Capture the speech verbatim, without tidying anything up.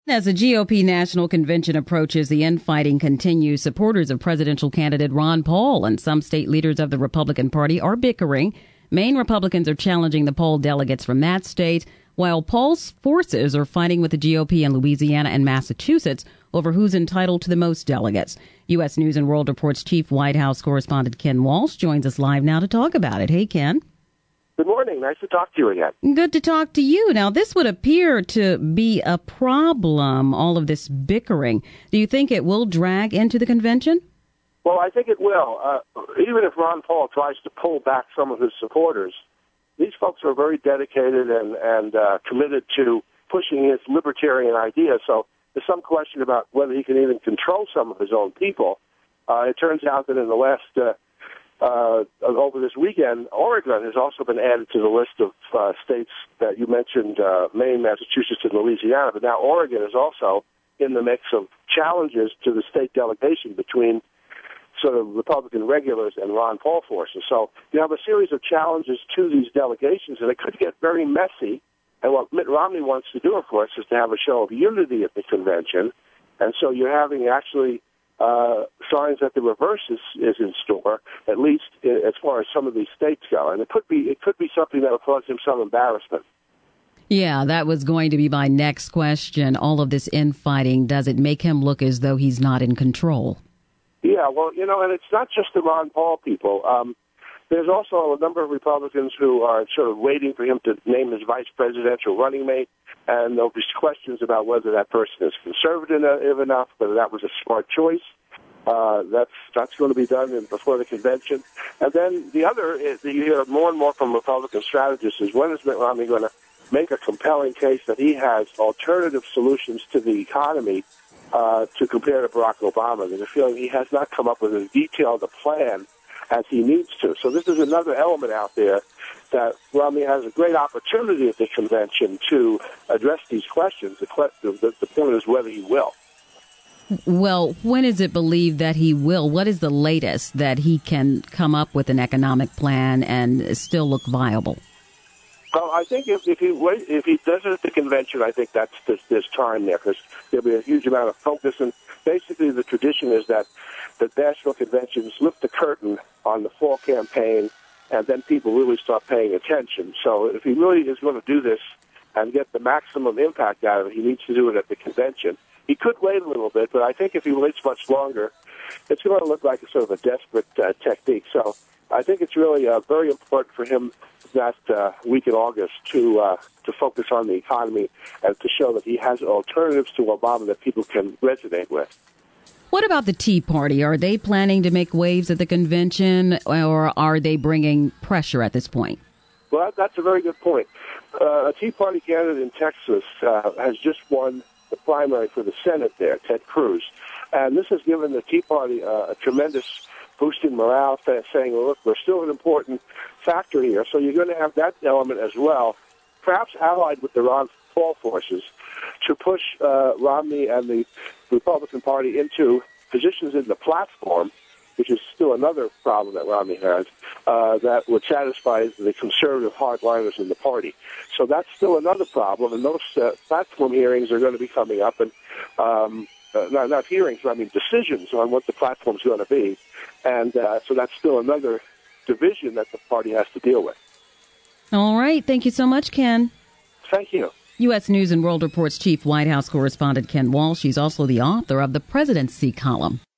As the G O P National Convention approaches, the infighting continues. Supporters of presidential candidate Ron Paul and some state leaders of the Republican Party are bickering. Maine Republicans are challenging the Paul delegates from that state, while Paul's forces are fighting with the G O P in Louisiana and Massachusetts over who's entitled to the most delegates. U S News and World Report's chief White House correspondent Ken Walsh joins us live now to talk about it. Hey, Ken. Good morning. Nice to talk to you again. Good to talk to you. Now, this would appear to be a problem, all of this bickering. Do you think it will drag into the convention? Well, I think it will. Uh, even if Ron Paul tries to pull back some of his supporters, these folks are very dedicated and, and uh, committed to pushing his libertarian ideas. So there's some question about whether he can even control some of his own people. Uh, it turns out that in the last uh, Uh, over this weekend, Oregon has also been added to the list of uh, states that you mentioned, uh, Maine, Massachusetts, and Louisiana. But now Oregon is also in the mix of challenges to the state delegation between sort of Republican regulars and Ron Paul forces. So you have a series of challenges to these delegations, and it could get very messy. And what Mitt Romney wants to do, of course, is to have a show of unity at the convention. And so you're having actually Uh, signs that the reverse is, is in store, at least as far as some of these states go. And it could be it could be something that will cause him some embarrassment. Yeah, that was going to be my next question. All of this infighting, does it make him look as though he's not in control? Yeah, well, you know, and it's not just the Ron Paul people. Um, there's also a number of Republicans who are sort of waiting for him to name his vice presidential running mate. And there'll be questions about whether that person is conservative enough, whether that was a smart choice. Uh, that's that's going to be done in, before the convention. And then the other is that you hear more and more from Republican strategists is when is Mitt Romney going to make a compelling case that he has alternative solutions to the economy uh, to compare to Barack Obama. There's a feeling he has not come up with as detailed a plan as he needs to. So this is another element out there that Romney has a great opportunity at the convention to address these questions. The, question, the, the point is whether he will. Well, when is it believed that he will? What is the latest that he can come up with an economic plan and still look viable? Well, I think if, if he if he does it at the convention, I think that's there's, there's time there because there'll be a huge amount of focus. And basically, the tradition is that the national conventions lift the curtain on the fall campaign, and then people really start paying attention. So if he really is going to do this and get the maximum impact out of it, he needs to do it at the convention. He could wait a little bit, but I think if he waits much longer, it's going to look like a sort of a desperate uh, technique. So I think it's really uh, very important for him that uh, week in August to uh, to focus on the economy and to show that he has alternatives to Obama that people can resonate with. What about the Tea Party? Are they planning to make waves at the convention, or are they bringing pressure at this point? Well, that's a very good point. Uh, a Tea Party candidate in Texas uh, has just won the primary for the Senate there, Ted Cruz. And this has given the Tea Party uh, a tremendous boost in morale, saying, well, look, we're still an important factor here. So you're going to have that element as well, perhaps allied with the Ron Paul forces, to push uh, Romney and the Republican Party into positions in the platform, which is still another problem that Romney has, uh, that would satisfy the conservative hardliners in the party. So that's still another problem, and those uh, platform hearings are going to be coming up, and um, uh, not, not hearings, but I mean decisions on what the platform is going to be. And uh, so that's still another division that the party has to deal with. All right. Thank you so much, Ken. Thank you. U S News and World Report's chief White House correspondent Ken Walsh. He's also the author of the Presidency column.